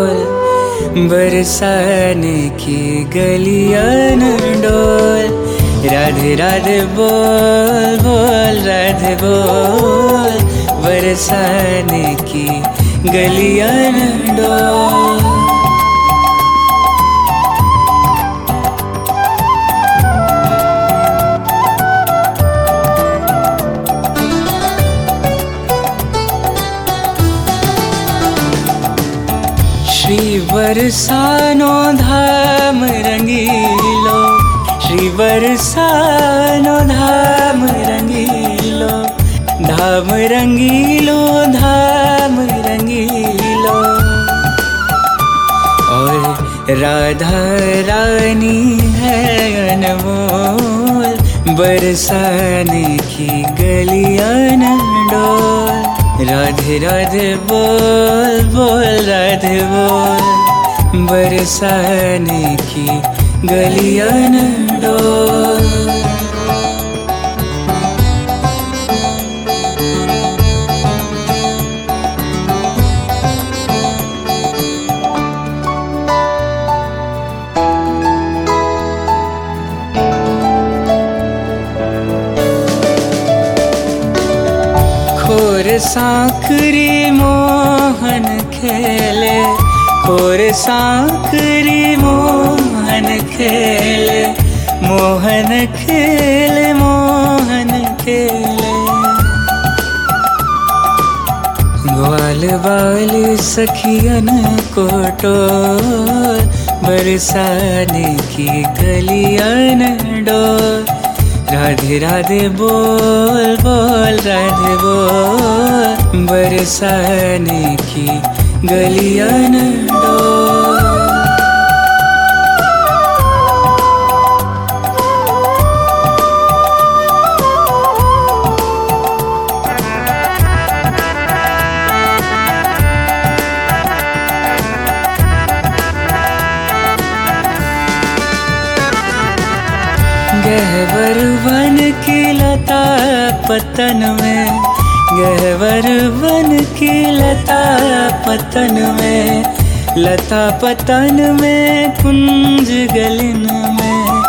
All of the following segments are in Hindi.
डोल बरसाने की गलियां डोल। राधे राधे बोल बोल राधे बोल बरसाने की गलियां डोल। श्री बरसानो धाम रंगीलो, श्री बरसानो धाम रंगीलो, धाम रंगीलो धाम रंगीलो। और राधा रानी है अनमोल बरसाने की गलियां डोल। राधे राधे बोल बोल राधे बोल बरसाने की गलियां डोल। खोर सांकरी मोहन खेले, खोर सांकरी मोहन खेले, मोहन खेले मोहन खेले। ग्वाल बाल सखियन को टोल बरसाने की गलियां डोल। राधे राधे बोल बोल राधे बोल बरसाने की गलियां डोल। गहवर वन की लता पतन में, गहवर वन की लता पतन में, लता पतन में कुंज गलिन में।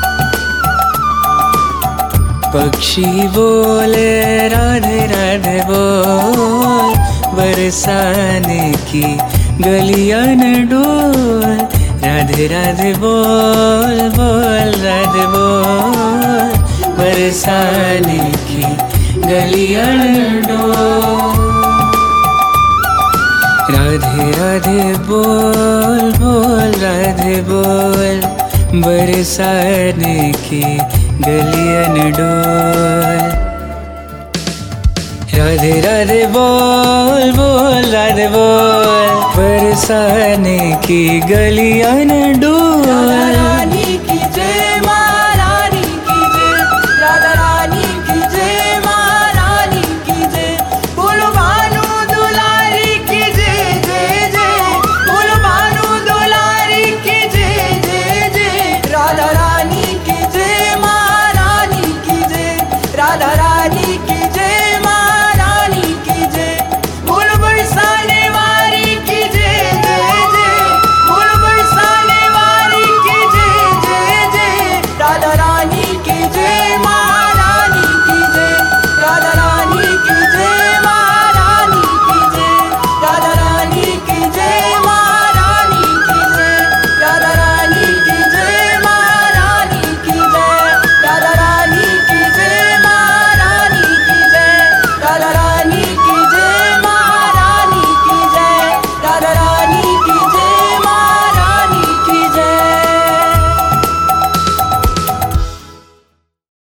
पक्षी बोले राधे राधे बोल बरसाने की गलियां डोल। राधे राधे बोल बोल राधे बोल बरसाने की गलियां डोल। राधे राधे बोल बोल राधे बोल बरसाने की गलियां डोल। राधे राधे बोल बोल राधे बोल बरसाने की गलियां डोल।